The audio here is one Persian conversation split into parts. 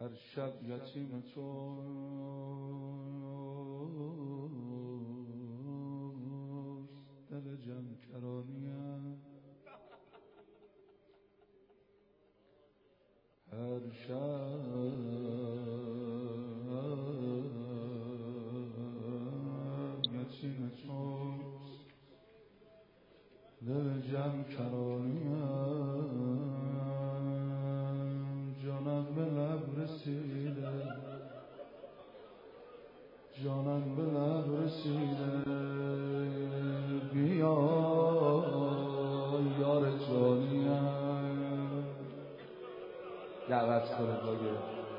هر شب یتیم توست، دل جمع کرانیم هر شب یتیم توست، دل جمع کرانیم جانم به لب رسیده، جانم به لب رسیده، بیا یار جانیم دعوت کنه باگه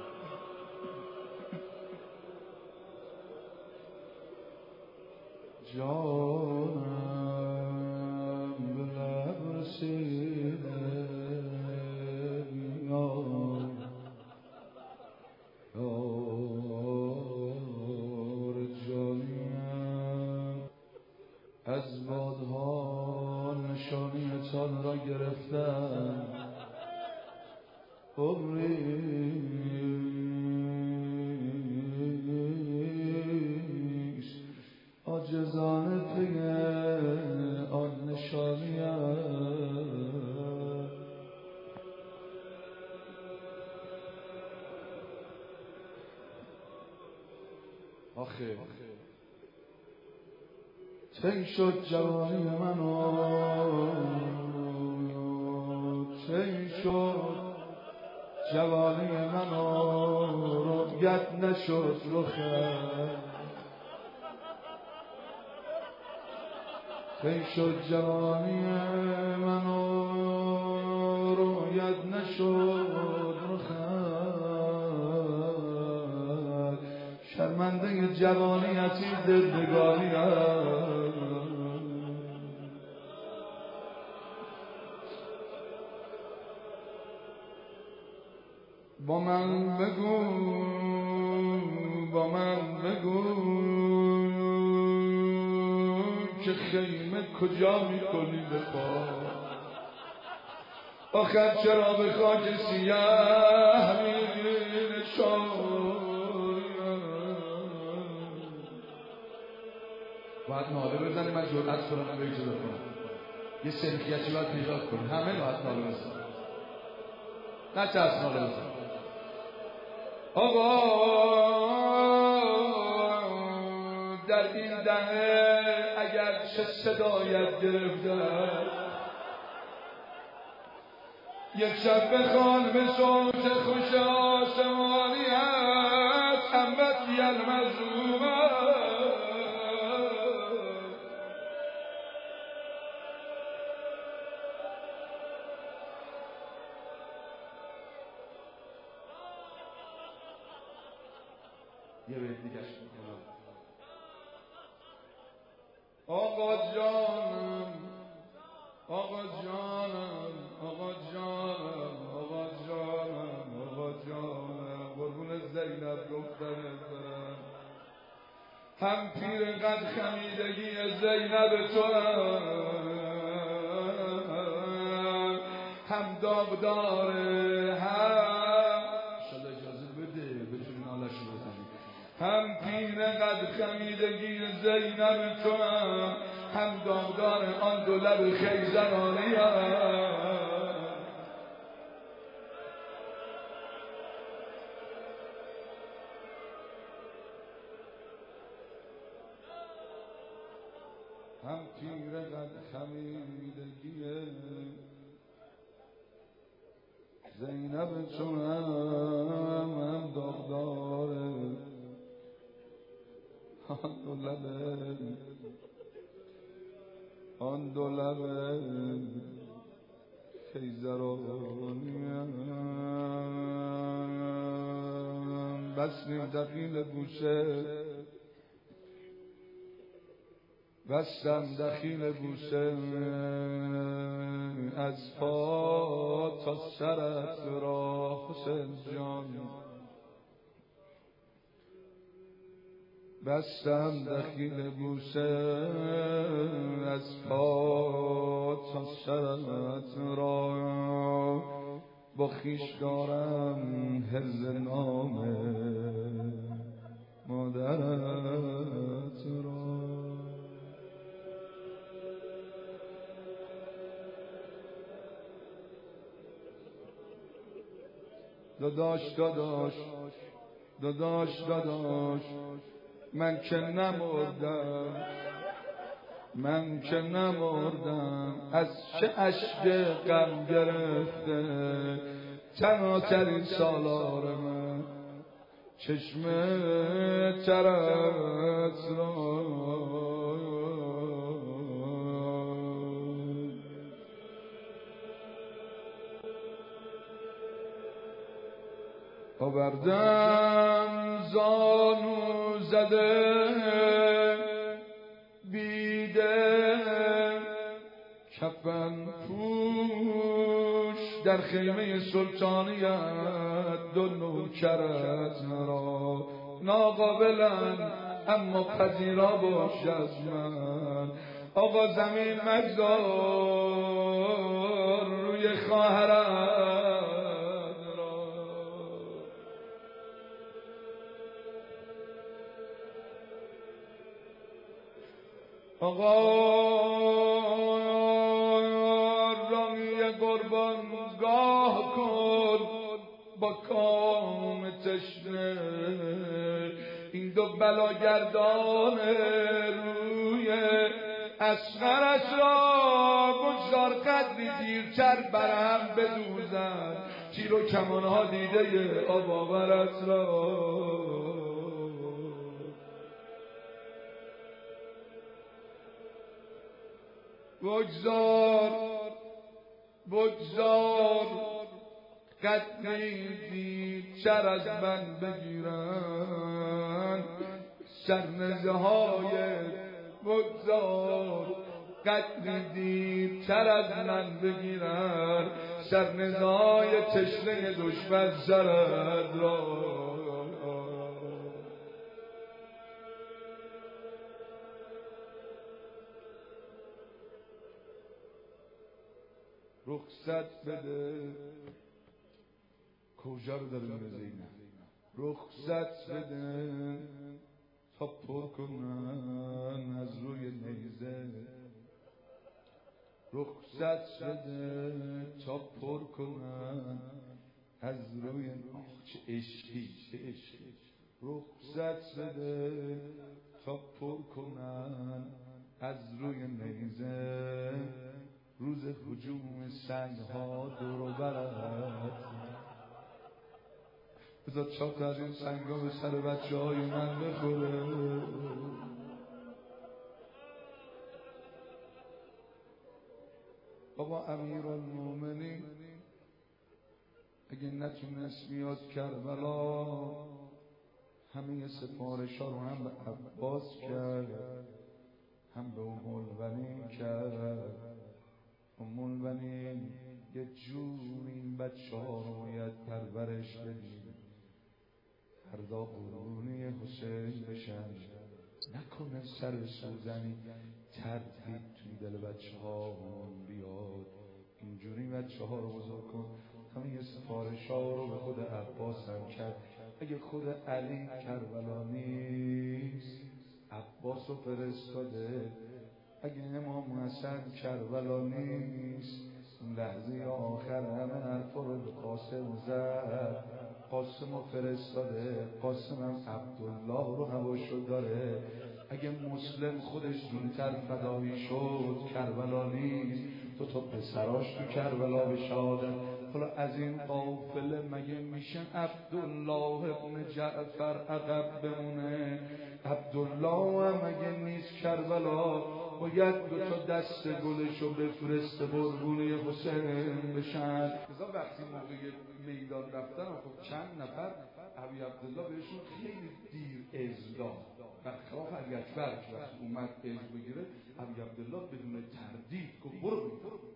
جانم به لب رسیده، بیا یار جانیم. از بادها نشانیتان را گرفتم، عمریست عاجزانه پی آن نشانیم. آخه چه شد جوانی منو، چه شد جوانی منو، رویت نشد رخت، چه شد جوانی منو، رویت نشد رخت، شرمنده جوانیتی دلبگانیم. با من بگو، با من بگو که خیمه کجا میکنی به پا، آخر چرا به خاک سیاه می‌نشانی. باید ناله بزنی، من جرأت کنم به اجازه کنم یه سلفیتی باید پیدا کنی، همه باید ناله بزن، نه چه ناله بزن. آقا در این دهه اگر چه صدایت گرفته، یک شب بخوان به صوت خوش آسمانی هست امتی المظلومه. یه بیت دیگه‌اش میکنم. آقا جانم، آقا جانم، آقا جانم، آقا جانم، آقا جانم، قربون زینب دخترت برم. هم پیر قد خمیدگی زینب تو هم داغدار، هم پیر قد خمیدگی زینب تو هم داغدار آن دو لب خیزرانی. هم پیر قد خمیدگی زینب تو هم داغدار آن دو لب خیزرانیم. بستیم دخیل بوسه، بستم دخیل بوسه از پا تا سرت را حسین جان، بستم دخیل بوسه از پا تا سرت را، با خویش دارم هرز نازنین. داداش داداش داداش داداش من که نمردم، من که نمردم، از چه اشک غم گرفته تنها-ترین سالار من، چشم ترت را آوردم زانو زده بیده کفن پوش در خیمه سلطانیت دو نوکرت را ناقابلن اما پذیرا باش از من. آقا زمین مگذار روی خواهرت را، آقا رامی قربانگاه کن با کام تشنه، این دو بلاگردان روی اصغرش را بگذار قدری دیرتر برهم بدوزن، تیر و کمانها دیده آب آورت را. بگذار قدری دیرتر از من بگیرن سرنزه های، بگذار قدری دیرتر از من بگیرن سرنزه های تشنه دشمن سرت را. رخصت بده، کجا رو داره میره زینب؟ رخصت بده تا پر کنن از روی نیزه، رخصت بده تا پر کنن از روی چه عشقی چه عشقی، رخصت بده تا پر کنن از روی نیزه، روز هجوم سنگ ها دور و برت، بذار چاپ از این سنگ ها به سر بچه های من بخوره. بابا امیرالمومنین اگه نتونست میاد کربلا، همه سفارش ها رو هم به عباس کرد هم به ام البنین کرد. ام البنین یه جور این بچه ها رو باید پرورش بدیم، فردا قربونی حسین بشن، نکنه سر سوزنی تردید توی دل بچه ها بیاد، اینجوری بچه ها رو بزرگ کن. همین سفارش ها رو به خود عباس هم کرد. اگه خود علی کربلا نیست عباس رو فرستاده، اگه امام حسن کربلا نیست اون لحظه آخر همه حرفا رو به قاسم زد، قاسم رو فرستاده، قاسم هم عبدالله رو هواشو داره. اگه مسلم خودش زودتر فدایی شد کربلا نیست، تو پسراش تو کربلا بشادن. حالا از این قافله مگه میشه عبدالله ابن جعفر عقب بمونه؟ عبدالله هم مگه نیست کربلا باید دو تا دست گلشو بفرسته قربونی حسین بشن؟ بذار وقتی موقع میدان رفتن خب چند نفر ابی عبدالله بهشون خیلی دیر اجلا، برخلاف علی اکبر که وقتی اومد اجل بگیره ابی عبدالله بدون تردید گفت برو،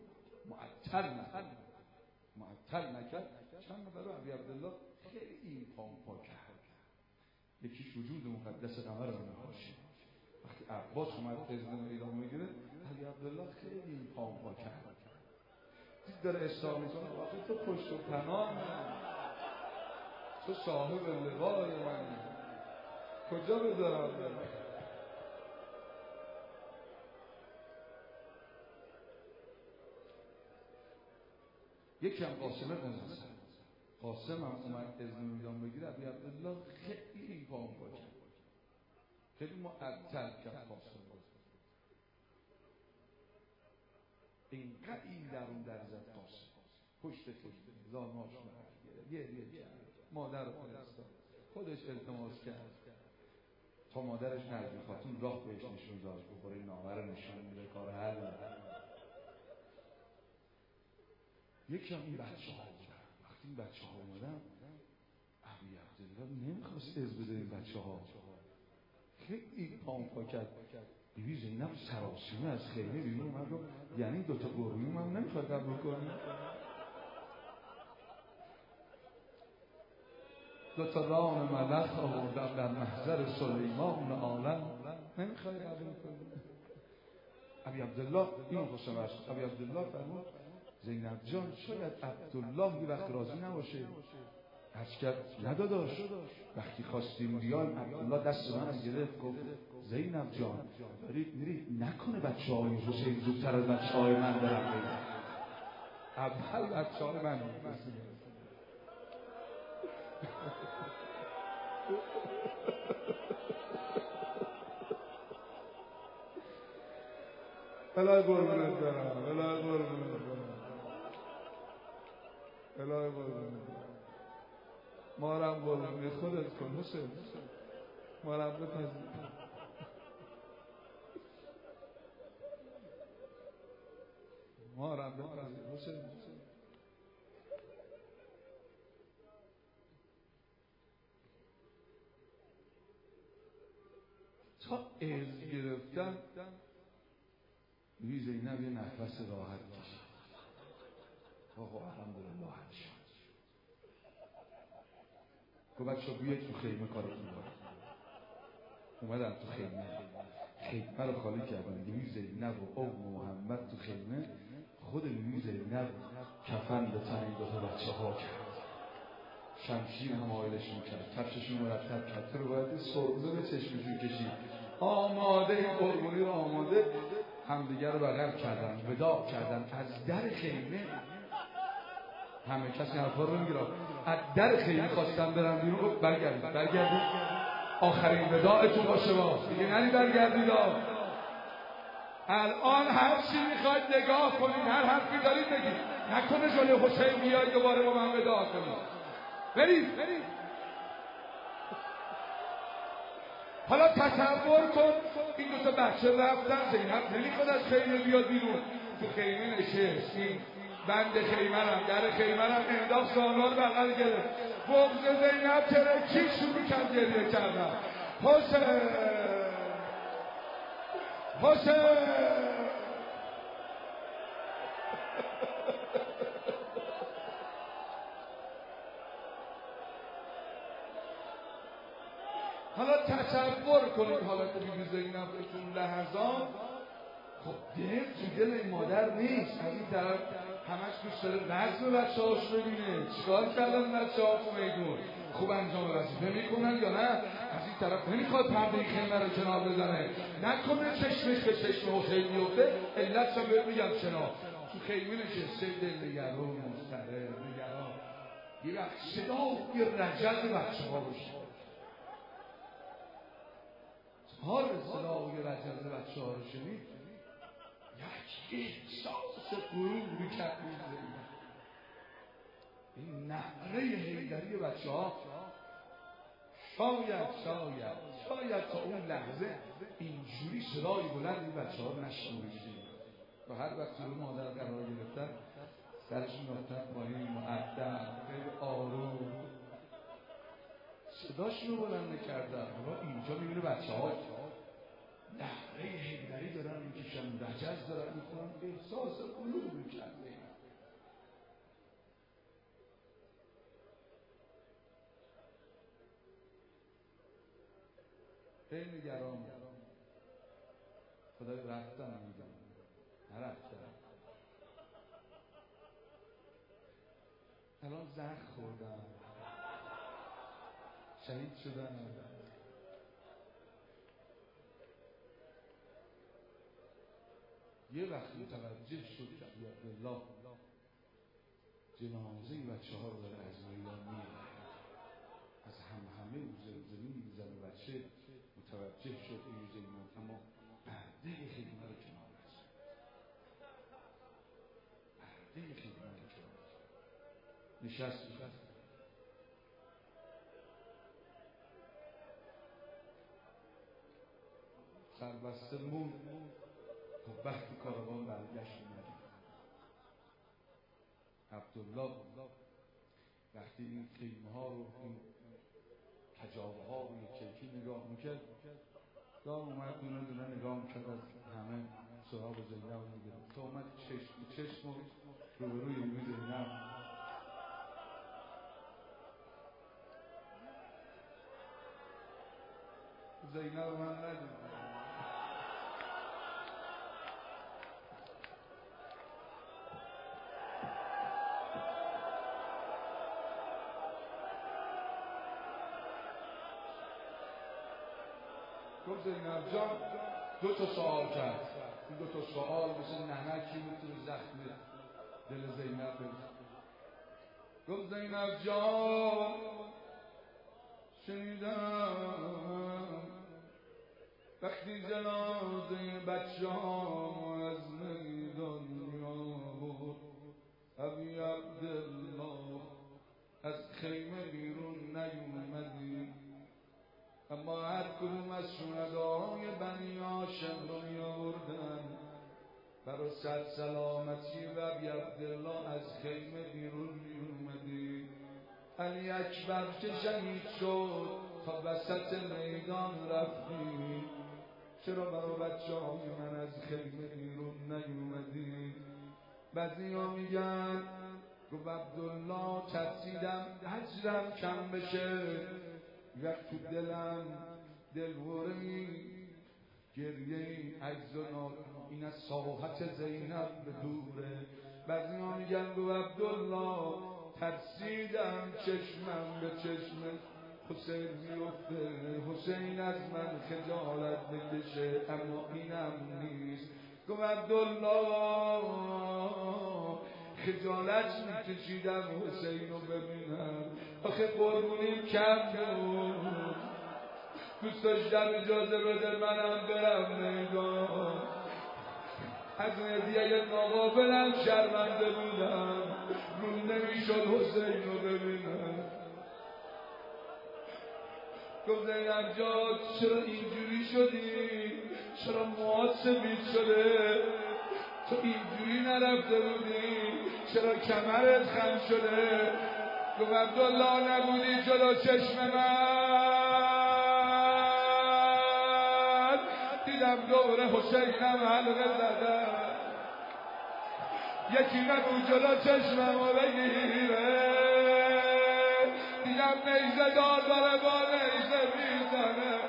معطل نکرد. چند نفر رو ابی عبدالله خیلی پامپا کرد. یکیش وجود مقدس قمر هاشم، وقتی عباس اومد اذن میدان میگیره ابی عبدالله خیلی پامپا کرد، دید داره اصلاح میکنه، واقعا تو پشت و پناه من، تو صاحب لقای من، کجا بذارم من؟ یکی هم قاسم ابن حسن قاسم هم اومد اذن میدان بگیره، ابی عبدالله خیلی پام باشه، خیلی معطل کرد قاسم. اینقدر این درون در زد قاسم، پشت خیلی زانوهاش مرد گرفت، یه مادر رو فرستاد، خودش التماس کرد تا مادرش نرمی خاتون راه بهش نشون داد، بخوره نامه نشون میده، کار حل. یکی هم این بچه ها بودن. وقتی این بچه ها اومدن، ابی عبدالله نمیخواست از بده این بچه ها، خیلی پامپا کرد. بیبی زینب سراسیمه از خیمه بیرون اومد رو، یعنی دوتا قربونیم هم نمیخواد قبول کنیم، دوتا رام ملخ آوردم در محضر سلیمان عالم، نمیخوای قبول کنیم. ابی عبدالله اینو خوشم برشت. ابی عبدالله فرمود زینب جان شاید عبدالله یه وقت راضی نباشه. عرض کرد نداداش، وقتی خواستیم بیان عبدالله دست من گرفت گفت زینب جان دارید میرید نکنه بچه های حسین زودتر از بچه های من برم بگم. اول بچه های من الهی قربونت برم، الهی قربونت برم، الهی قربونت برم. ما رم قربونی خودت کن حسین، ما رم بپذیر، ما رم بپذیر حسین. تا از گرفتن بی زینب یه نفس راحت کشید. آقا الحمدلله حل شد. گفت بچه بیاید تو خیمه کارتون کنید. اومدن تو خیمه رو خالی کردن. بی زینب و ام محمد تو خیمه، خود بی زینب کفن به تن دو بچه ها کرد، شمشیر هم آیلش میکرد، کفششون مرتب کرد، تو رو باید سرمه به چشمشون کشید، آماده این قربونی رو آماده، همدیگر رو بغل کردن، وداع کردن. از در خیمه همه کسی حرفا رو میگیره، از در خیمه خواستن برن بیرون، گفت برگردید آخرین وداعتون باشه، با دیگه نری برگردید، الان هر چی میخواید نگاه کنید، هر حرفی دارید بگید، نکنه جلوی حسین بیاید دوباره با من وداع کنید، برید. حالا تصور کن این دو تا بچه رفتن، زینب نمیخواد از خیمه بیاد بیرون، تو خیمه نشست، این بند خیمه رم در خیمه رم انداخت، زانوها رو بغل گرفت، بغض زینب ترکی شروع کرد گریه کردن، حسین حالا تصور کنید حالت بیبی زینب تو اون لحظات. خب دل تو دل این مادر نیست، از این طرف همش دوست داره وزن بچه هاش ببینه، چیکار کردن بچه ها تو میدون، خوب انجام وظیفه میکنن یا نه. از این طرف نمیخواد پرده خیمه رو کنار بزنه، نکنه چشمش به چشم حسین میفته، علت رو بهت میگم چرا. تو خیمه نشسته دلنگران، مضطرب، نگران، یه وقت صدای رجل بچه ها بشه، حال صدای رجل بچه ها رو شنید، یک احساس غروری کرد این نعره حیدری بچه ها. شاید تا اون لحظه اینجوری صدای بلند این بچه ها نشنیدید و هر وقت رو مادر قرار گرفتن سرشون رفتن پایین، مؤدب، خیلی آروم صداشون رو بلند نکردن. حالا اینجا میبینه بچه ها نعره حیدری دارن میکشن، رجز دارن میکنن، احساس قلوب میکرده، خیلی نگران خدای رفتن میگن نرفتن، الان زخم خوردن، شهید شدن. یه وقت متوجه شد که عبدالله جنازه بچه ها رو داره از میدان میره، از همه زمین میزنه. بچه متوجه شد این زینب، اما پرده خیمه رو کنار بزن، پرده خیمه رو کنار نشست. سربسته مون تا وقتی کاروان برگشت اومدیم. عبدالله وقتی این خیمه ها رو، این کجاوه ها رو یکی نگاه میکرد، دار اومد دونه دونه نگاه میکرد، از همه سراغ زینب میگرفت تا اومد چشم رو به روی زینب من ندید. گفت زینب جان دو تا سوال کرد. این دو تا سوال مثل نمکی بود تو زخم دل زینب. گفت زینب جان شنیدم وقتی جنازه بچه ها از میدان میآورد ابی عبدالله از خیمه بیرون نیومدی، اما هر کدوم از شهدای بنی هاشم رو میآوردن برای صد سلامتی و ابی عبدالله از خیمه بیرون میومدی. علی اکبر که شهید شد تا وسط میدان رفتی، چرا برای بچه های من از خیمه بیرون نیومدی؟ بعضیا میگن گفت عبدالله ترسیدم هجرم کم بشه، وقت تو دلم دلوری گریه عجز و نال، این از ساحت زینب به دوره. بعضیا میگن گفت عبدالله ترسیدم چشمم به چشم حسین میفته، حسین از من خجالت بکشه، اما اینم نیست. گفت عبدالله خجالت میکشیدم حسین رو ببینم، آخه قربونیم کم بود، دوست داشتم اجازه بده منم برم میدان، از هدیه ناقابلم شرمنده بودم، روم نمیشد حسین رو ببینم. گفت زینب جان چرا اینجوری شدی؟ چرا موهات سفید شده؟ تو اینجوری نرفته بودی؟ چرا کمرت خم شده؟ گفت عبدالله نبودی جلو چشم من، دیدم دور حسینم حلقه زدم، یکی نبود جلو چشممو بگیره، دیدم نیزه دار داره با نیزه میزنه،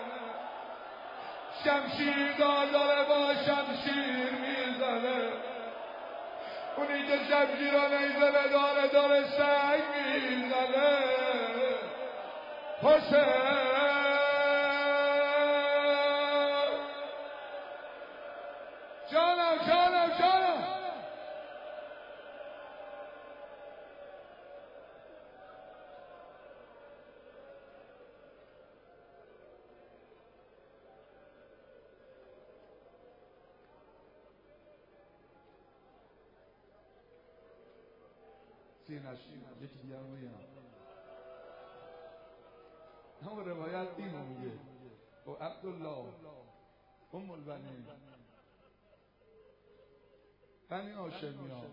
شمشیر دار داره با شمشیر میزنه، اونی که شمشیر و نیزه داره سنگ میزنه. حسین جانم جانم جانم یکی دیگه هم میگم همون روایت اینو میگه و عبدالله ام البنین بنی هاشمی ها،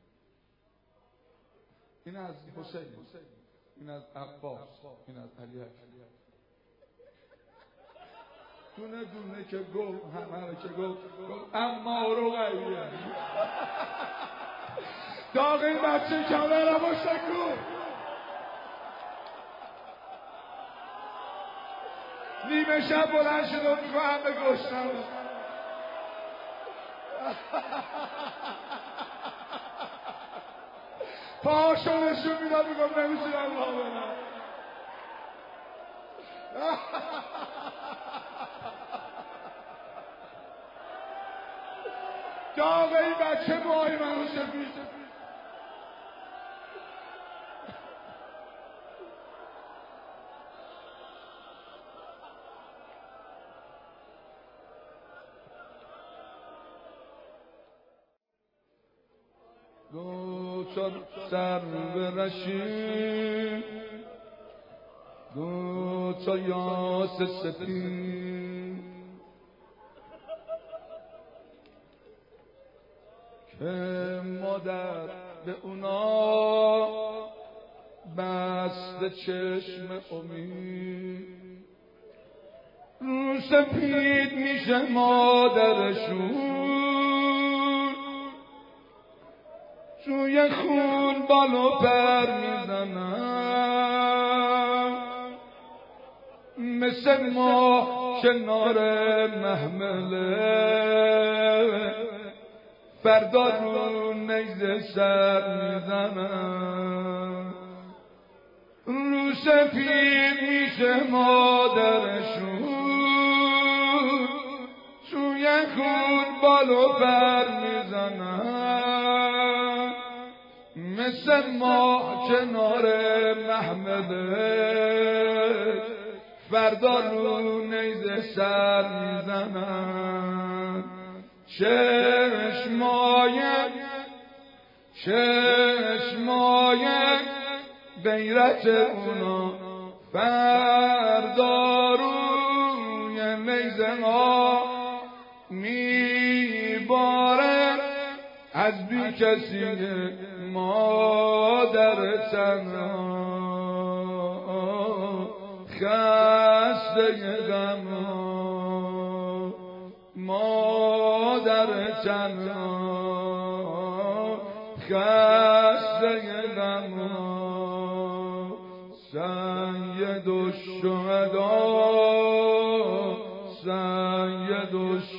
این از حسین، این از عباس، این از علی اکبر، دونه دونه که گفت همه که گفت اما رقیه داغ این بچه کمرم و شکو نیمه شب بلند شد و میگو همه گشتم پاهاشو نشون میدم میگم نمیتونم راه برم. داغ این بچه موهای منو سفید دو تا سر برشیم دو تا یاس سپید که مادر به اونا بسته چشم امید رو سپید میشه مادرشون توی خون بالو پر میزنن مثل ما کنار محمله فردا رو نیزه سر میزنن رو سپید میشه مادرشون توی خون بالو پر میزنن مثل ما کنار محمله فردا رو نیزه سر میزنن چشمای غیرت اونا فردا روی نیزه ها میباره از بی کسی مادر تنها خسته غم مادر تنها خسته غم سید الشهدا سید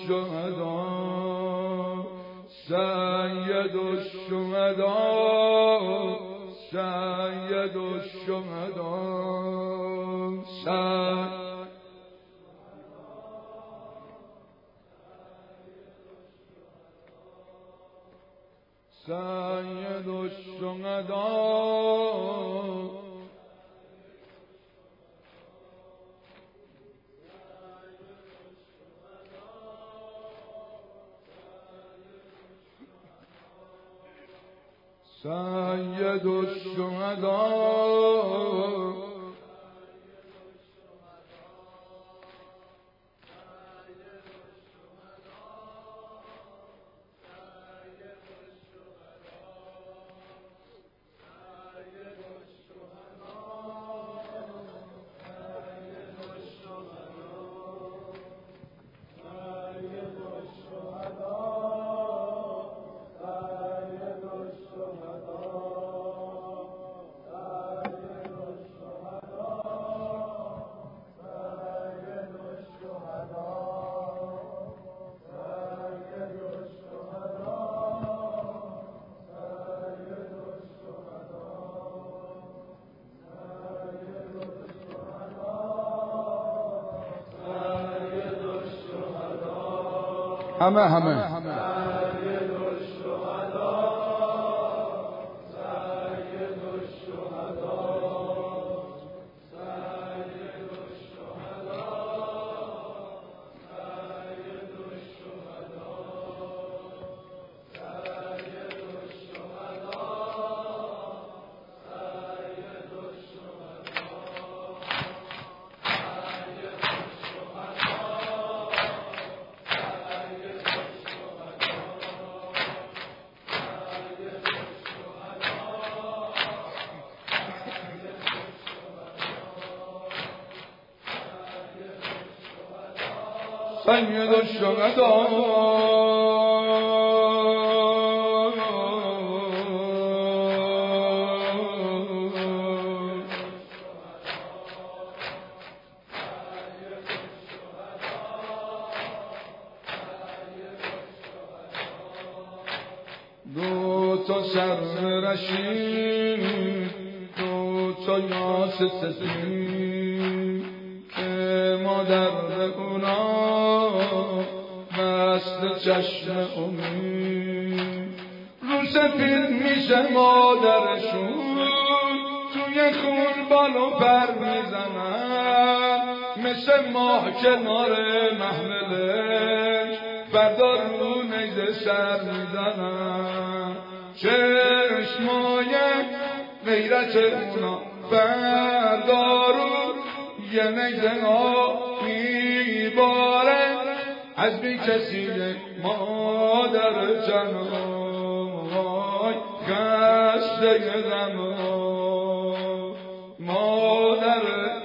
الشهدا سید الشهدا سید الشهدا سید الشهدا سید الشهدا همه سید الشهدا دو تا سر رشید دو تا یاس سپید که مادر اونا بسته چشم امید رو سپید میشه مادرشون توی خون بالو پر میزنن مثل ماه کنار محملش فردا رو نیزه سر میزنن چشمای غیرت اونا بردارو یه نیزه ها میباره از بی کسی مادر جنای خسته غمای مادر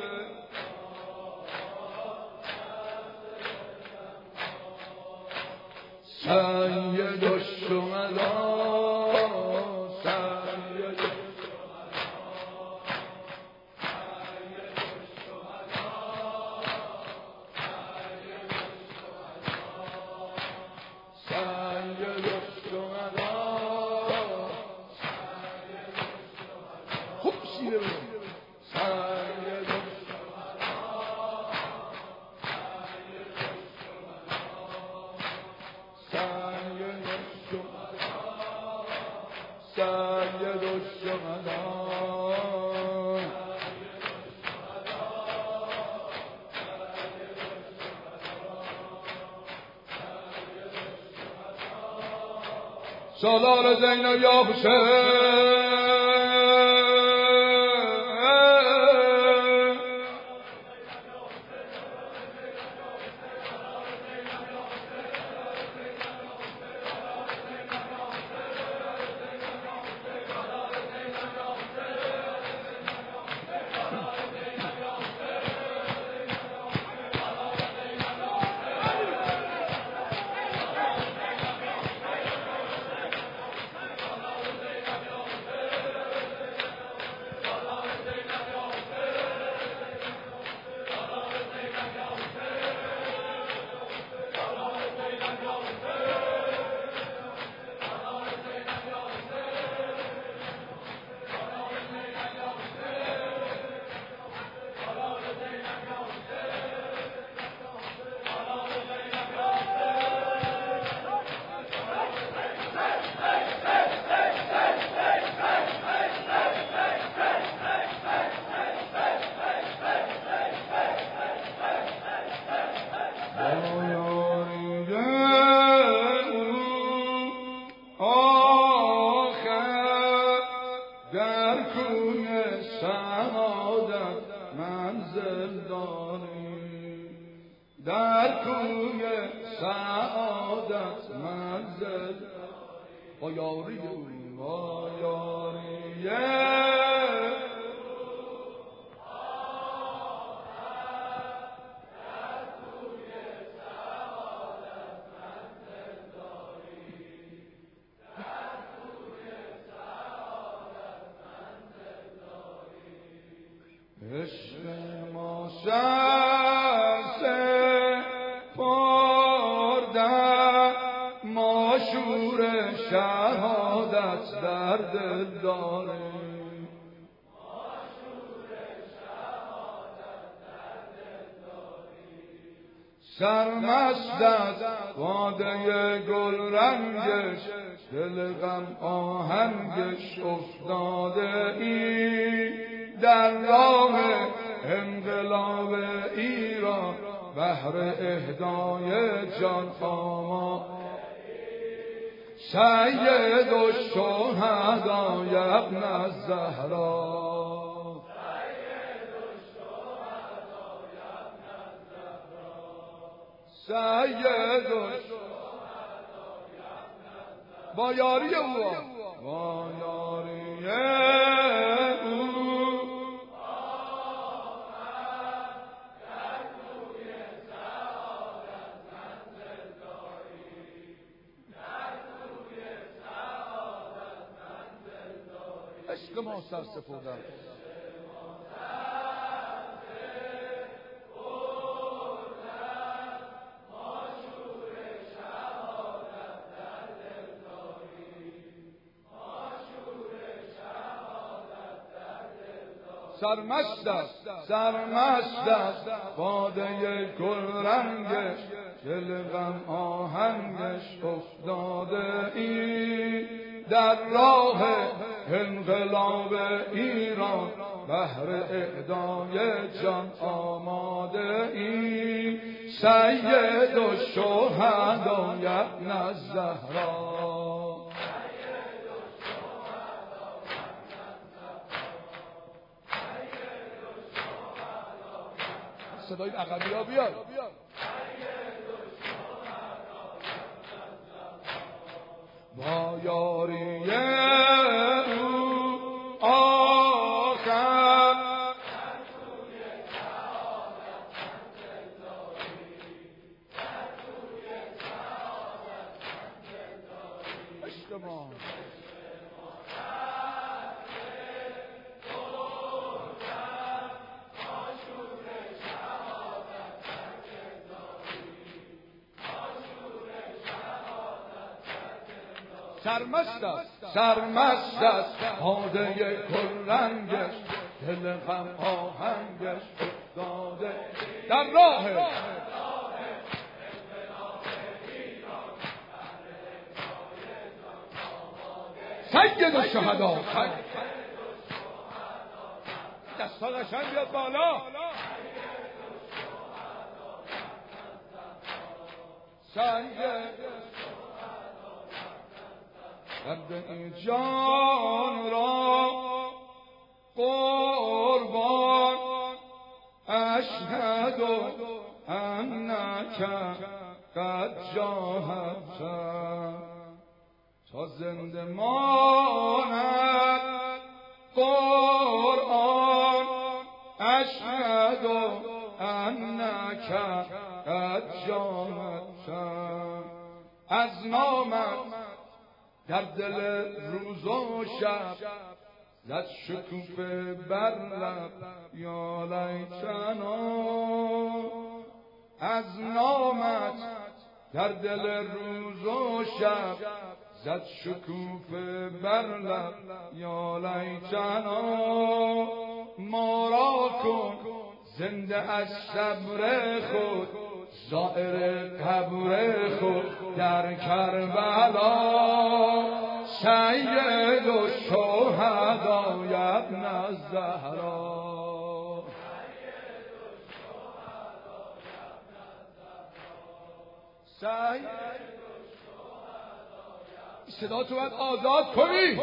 سید الشهدا سالار زینب یا حسین در کوی سعادت منزل با یاری با یاری عشق ما شهادت در دل داریم سرمست از باده گل رنگش دل غم آهنگش افتاده ای در راه انقلاب ایران بهر اهدای جان آما سید الشهدا یا ابن الزهرا سید با یاری او با یاری او عشق ما سر سپردن سرمست است باده گل رنگش دل غم آهنگش افتاده ای در راه انقلاب ایران بهر اهدای جان آماده ای سید الشهدا یا ابن الزهرا صدای عقبی ها بیاد. با یاری او آخر عشق ما سرمست است حاده کلنگش، دل غم آهنگش افتاده در راه سید الشهدا. دستا قشنگ بیاد بالا. سید این جان را قربان اشهد انک قد جاهدت، تا زنده ماند قرآن اشهد انک قد جاهدت. از نامت در دل روز و شب زد شکوفه بر لب یا لیتنا. از نامت در دل روز و شب زد شکوفه بر لب یا لیتنا. ما را کن زنده از صبر خود، زائر قبر خود در کربلا. سید الشهدا ابن الزهرا. صدا تو باید آزاد کنی.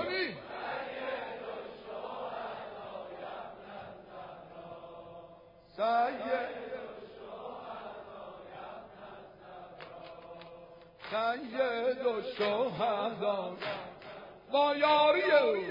سید الشهدا با یاری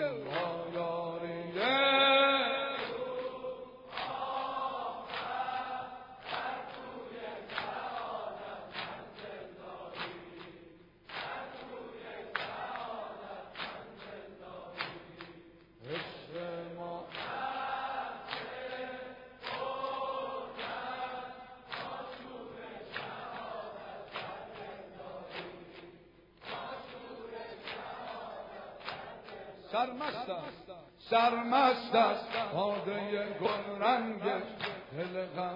سرمست است باده گلرنگش، دل غم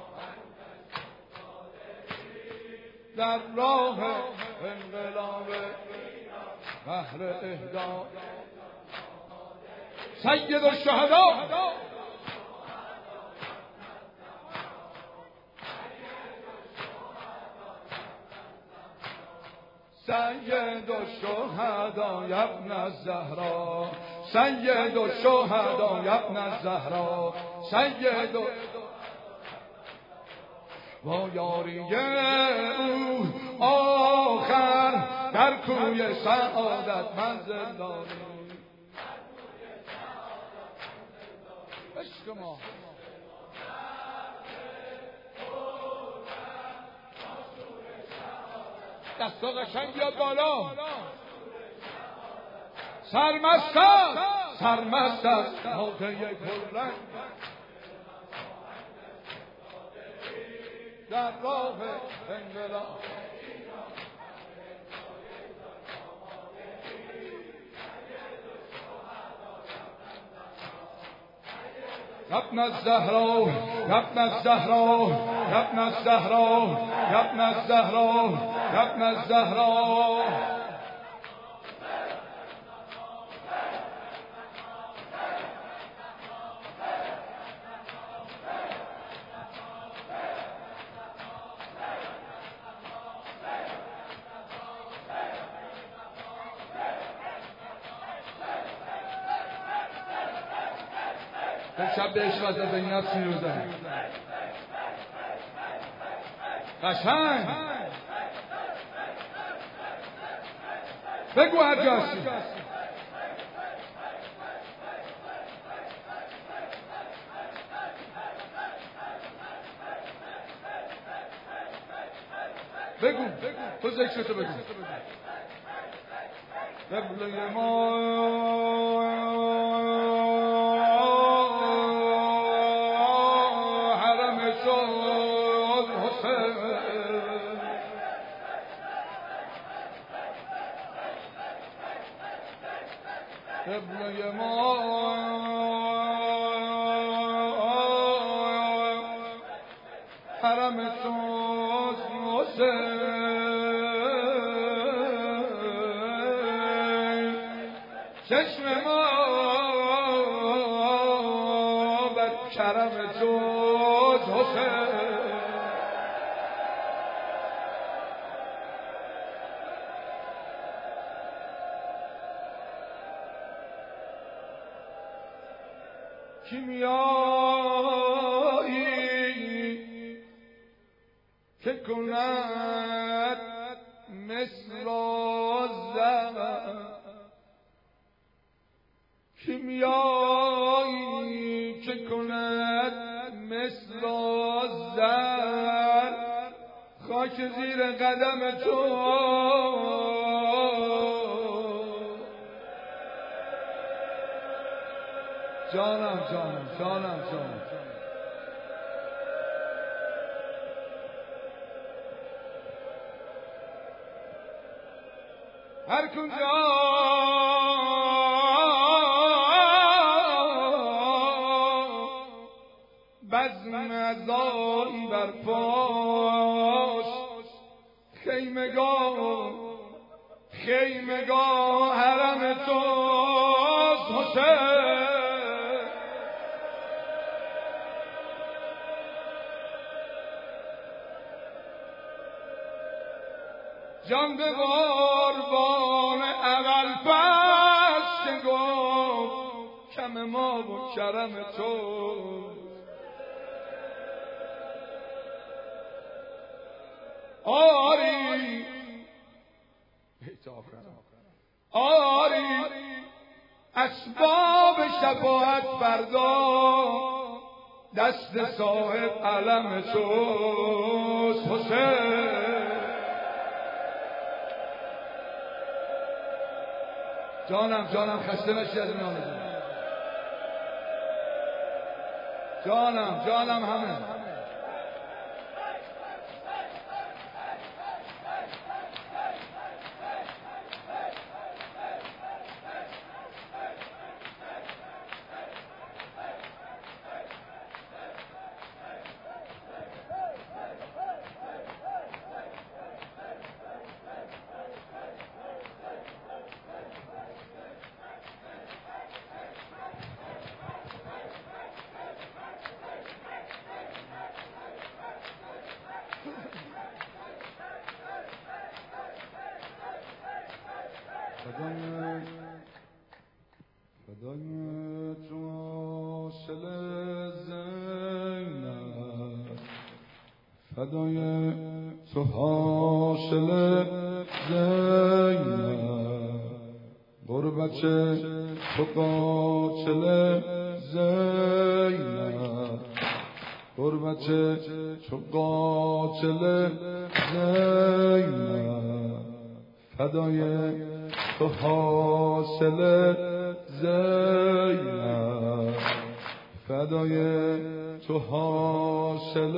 در راه انقلاب بحر اهدا. سید الشهدا سید الشهدا ابن الزهرا. سید الشهدا ابن الزهرا. سید با یاری او آخر در کوی سعادت منزل داریم. عشق ما دستا قشنگ بیاد بالا. سرمست است حاضر کلنگ در راه انقلاب. ابن الزهرا ابن الزهرا ابن الزهرا ابن الزهرا ابن الزهرا. شب به عشق از اینات میروزن. قشنگ بگو هر جاسی بگو تو ذکرتو بگو قبله ما حرم شد حسین قبله ما حرم شد حسین چشم ما بر کرم جز حسین کیمیایی که کند مثل زهر کیمیایی که کند مثل زر خاک زیر قدم تو جانم جانم جانم جانم هر کنجا بزم ازایی بر پاش خیمگاه حرم توست حسین جان به قربان اول پس که گفت کم ما و کرم تو آری اسباب شفاعت فردا دست صاحب علم توست حسین جانم خسته نشی از میان جانم همه فدای تو حاصل زینب فدای تو حاصل زینب غربت تو قاتل زینب غربت تو قاتل زینب فدای تو حاصل زینب فدای تو حاصل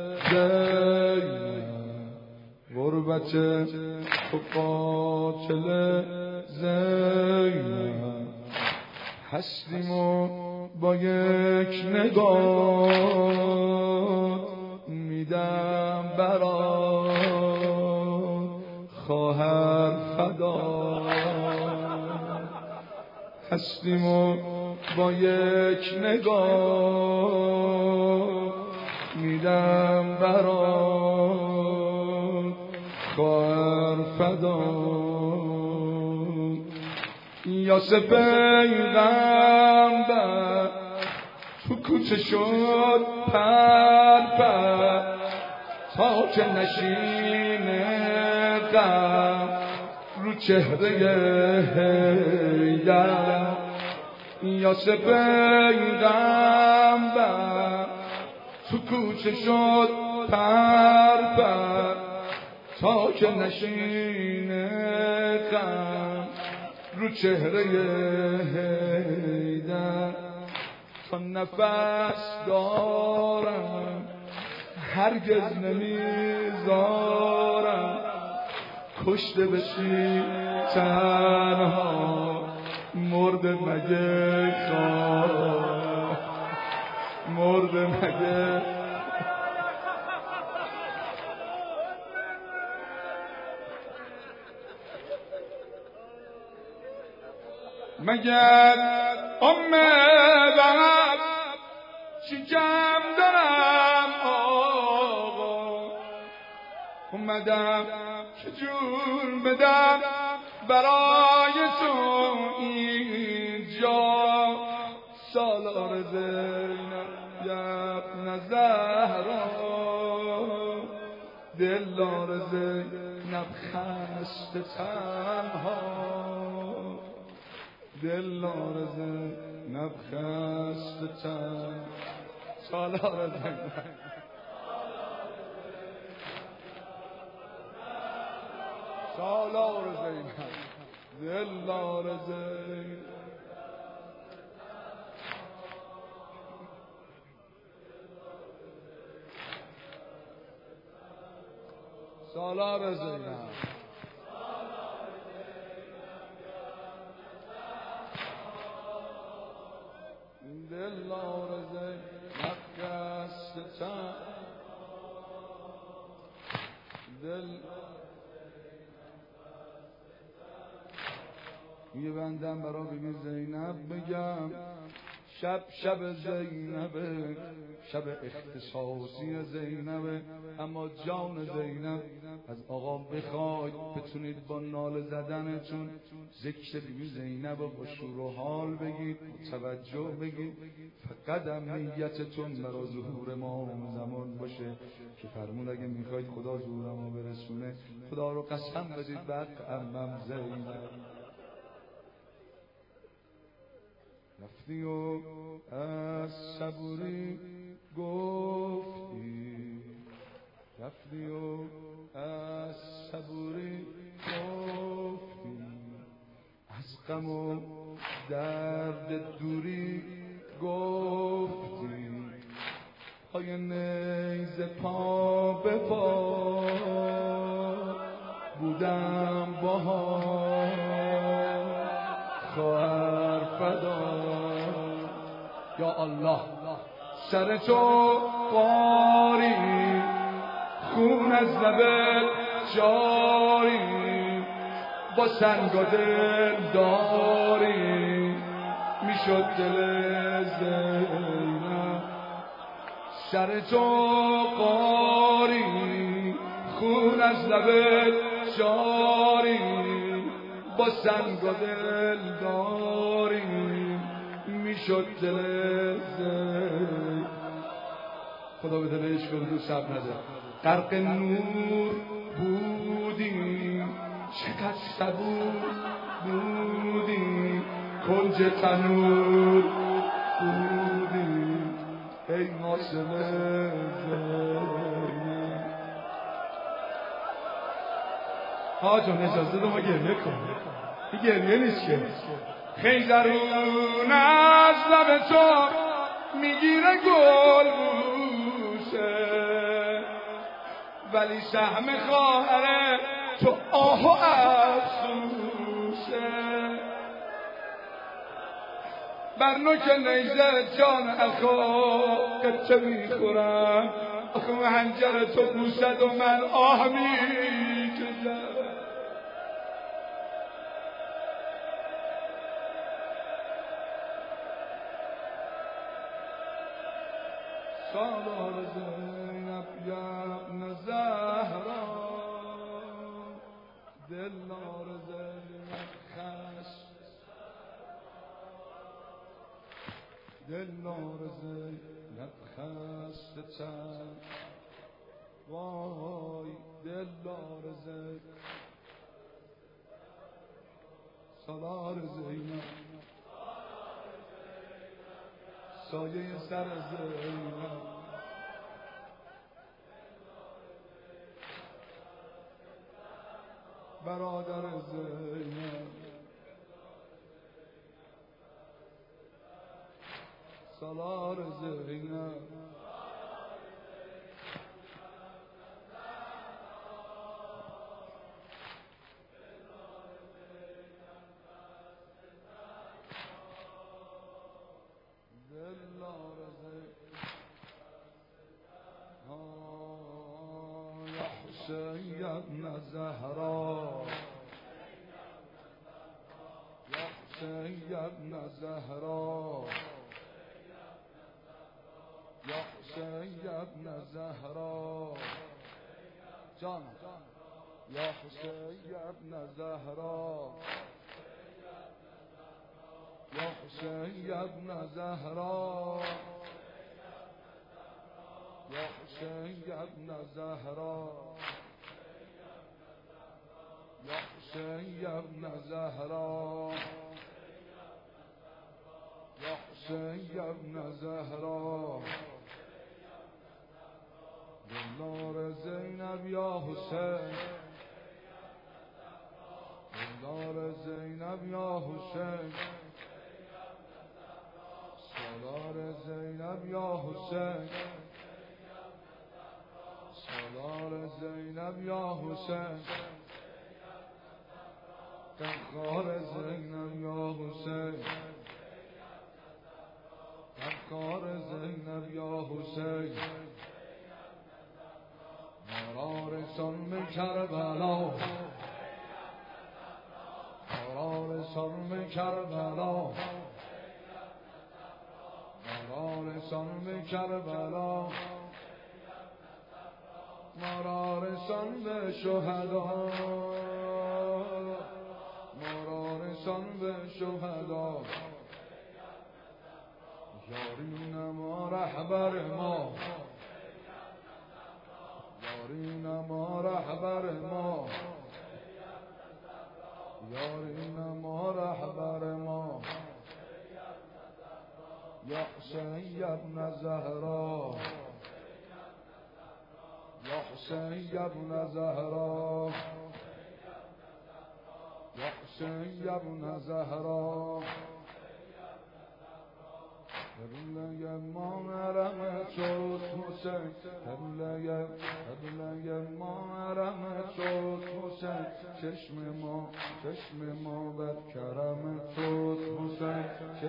زینب غربت تو قاتل زینب هستیم و با یک نگاه میدم برات خواهر فدا هستیم و با یک نگاه میدم برات خواهر فدا یاسر پیغمبر تو کوچه شد پر تا که نشین غم رو چهره حیدر یا پیغمبر تو کوچه شد پر تا که نشین غم رو چهره حیدر تا نفس دارم هرگز نمیذارم کشته بشی تنها مرده مگه خواه مرده مگه مگر بغل شکم دارم آقا اومدم که جون بدم برای تو اینجا سالار زینب یبن زهرا دلدار زینب خسته تنها دلدار زینب خسته تنها سالار زینب سالار زینب دلدار زینب سالار زینب دلدار زینب خسته تنها یه بندم برا بیبی زینب بگم شب زینبه شب اختصاصی زینبه اما جان زینب از آقا بخواید بتونید با ناله زدنتون ذکر بیبی زینب با شور و حال بگید توجه بگید فقط نیتتون برا ظهور ما اون زمان باشه که فرمون اگه میخواید خدا ظهور ما برسونه خدا رو قسم بدید بعد امم زینب رفتی و از صبوری گفتی رفتی و از صبوری گفتی از غم و درد دوری گفتی پای نیزه پا به پا بودم باها خواهر فدا یا الله سر تو قاری خون از لبت جاری با سنگ و دل داری میشد دل زینب سر تو قاری خون از لبت جاری با سنگ و دل داری میشد دل خدا به دل عشق و رو شب نده غرق نور بودی چقدر صبور بودی کنج تنور بودی ای ناصر جان اجازه دو ما گریه کنیم این گریه نیست که خیزرون از لب تو میگیره گل بوسه ولی سهم خواهر تو آه و افسوسه بر نوک نیزه جان الخاق چه میخورم آخه هنجر تو بوسد و من آه میکشم سالار زینب یبن زهرا دلدار زینب دلدار زینب خسته وای دلدار زینب سالار زینب سایه سر زینب برادر زینب سالار زینب ابن زهرا یا حسین ابن زهرا یا حسین ابن زهرا جان یا حسین ابن زهرا یا حسین ابن زهرا یا حسین ابن زهرا یا حسین ابن زهرا یا حسین ابن زهرا دلدار زینب یا حسین دلدار زینب یا حسین سالار زینب یا حسین سالار زینب یا حسین غمخوار زینب یا حسین غمخوار زینب یا حسین مرارسان به کربلا مرارسان به کربلا مرارسان به کربلا مرارسان به شهدا مرارسان به شهدا یارین ما رهبر ما یارین ما رهبر ما یارین ما رهبر ما یا حسین ابن زهرا یا حسین ابن زهرا یا حسین ابن زهرا قبله ما مرم شد حسین قبله ما مرم شد حسین چشم ما بر کرم شد حسین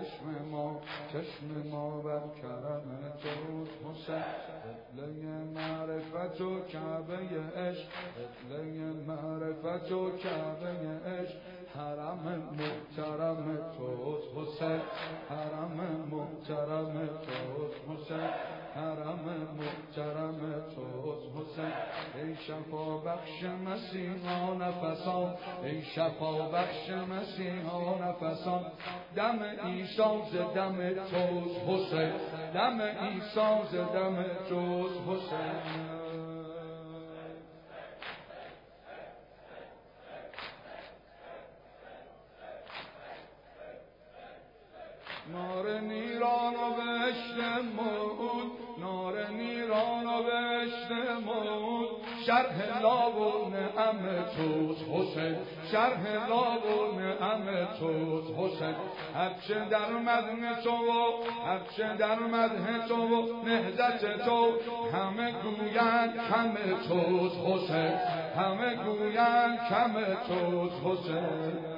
چشم ما بر کرم شد حسین قبله معرفت و کعبه عشق قبله معرفت و کعبه عشق حرم محترم توست حسین حرم محترم توست حسین حرم محترم توست حسین ای شفا بخش مسیحا نفسان ای شفا بخش مسیحا نفسان دم عیسی ز دم توست حسین دم عیسی ز دم توست حسین نار نیران و بهشت موعود نار نیران و بهشت موعود شرح لاب و نعم توست حسین شرح لاب و نعم توست حسین هرچه در مدح تو و هرچه در مدح تو و نهضت تو همه گویند کم توست حسین همه گویند کم توست حسین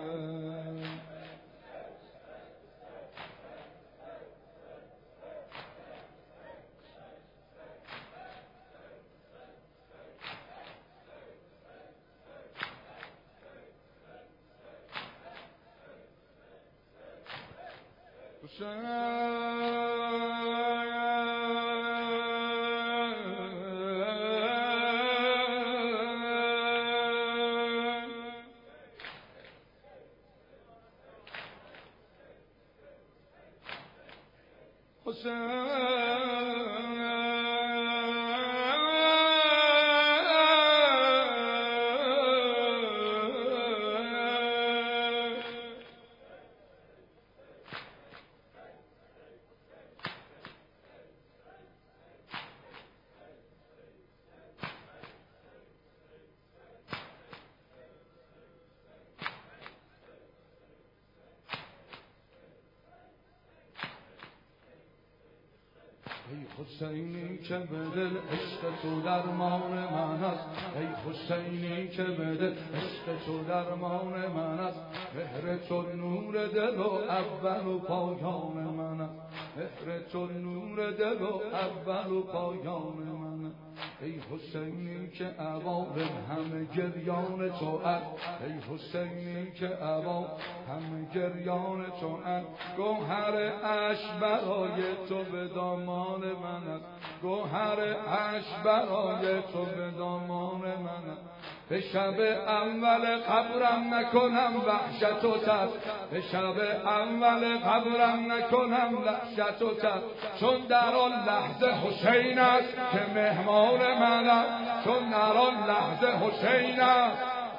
حسینی که به دل عشق تو درمان من است، ای حسینی که به دل عشق تو درمان من است، مهر تو نور دل و اول و پایان من است، مهر تو نور دل و اول و پایان من است. ای حسینی که عوارض همه گریان تو است، ای حسینی که عوارض همه گریان تو است، گوهر عشق برای تو به دامان من است، گوهر عشق برای تو به دامان من است. به شب اول قبرم نکنم وحشت و ترس، به شب اول قبرم نکنم وحشت و ترس، چون در آن لحظه حسین است که مهمان من است، چون در آن لحظه حسین است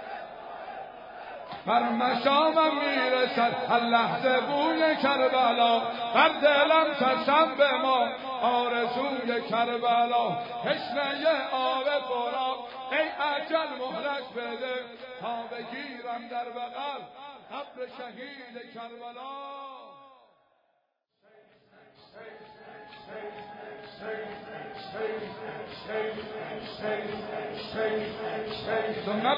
بر مشامم میرسد هر لحظه بوی کربلا، بر دلم تسم به ما آرزوی کربلا، تشنه آب فرات ای اجل مهلت بده تا بگیرم در بغل قبر شهید کربلا. ثم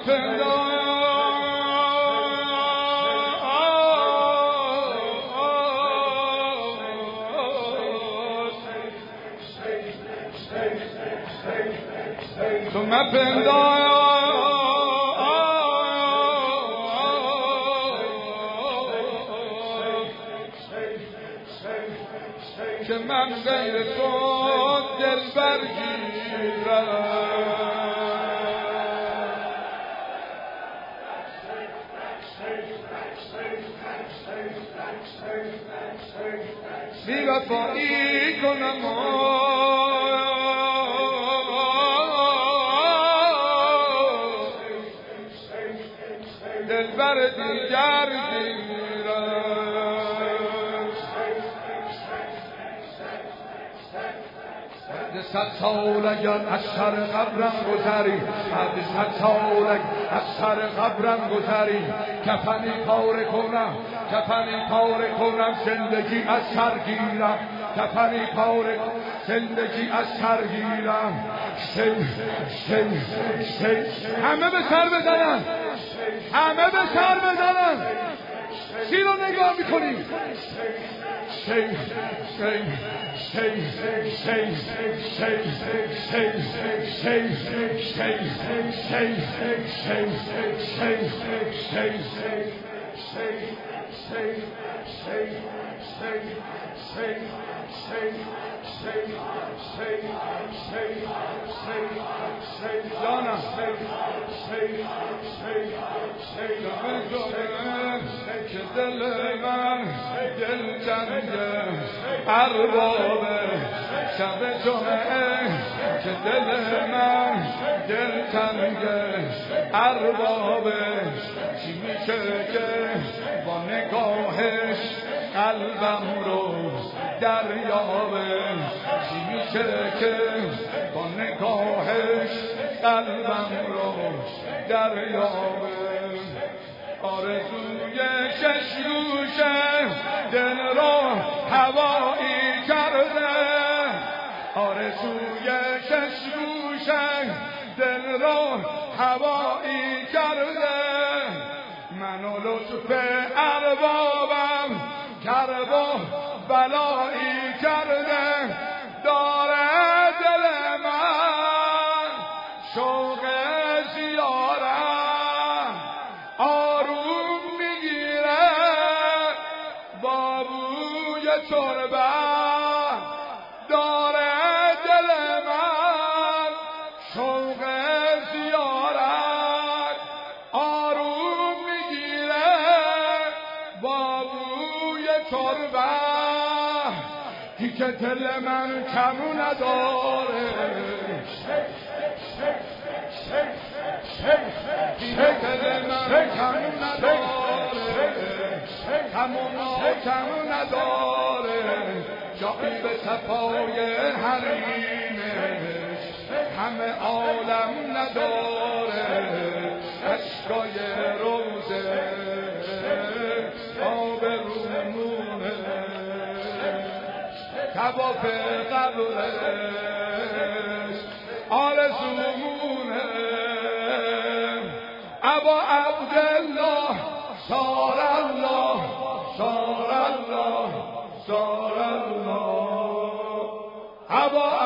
که من غیر تو دل برگیرم، بی وفایی کنم دل بر دیگر گیرم. صد سال اگر از سر قبرم گذری، بعد صد سال از سر قبرم گذری، کفنی پاره کنم، کفنی پاره کنم، زندگی از سر گیرم، کفنی پاره زندگی از سر گیرم. همه به سر بزنن، همه به سر بزنن. چی رو نگاه میکنیم؟ که دل من دل جنگه ارباب شب جمعه، که دل من دل تنگه ارباب، چی میشه که با نگاهش قلبم رو دریابه، چی میشه که با نگاهش قلبم رو دریابه. آرزوی ششگوشه دل رو هوایی کرده، آرزوی ششگوشه دل رو هوایی کرده، منو لطف اربابم کرب و بلایی کرده، داره دل من شوق زیارت، آروم میگیره بابوی تربت، داره دل من شوق زیارت، آروم میگیره بابوی تربت، دیگه دل من کمو نداره، دیگه دل من کمو نداره، کمو نداره، جایی به صفای حریمش همه عالم نداره، اشکای روزه آب رومونه، عباس قبرش آرزومونه ابا عبدالله شار الله شار الله شار الله ابا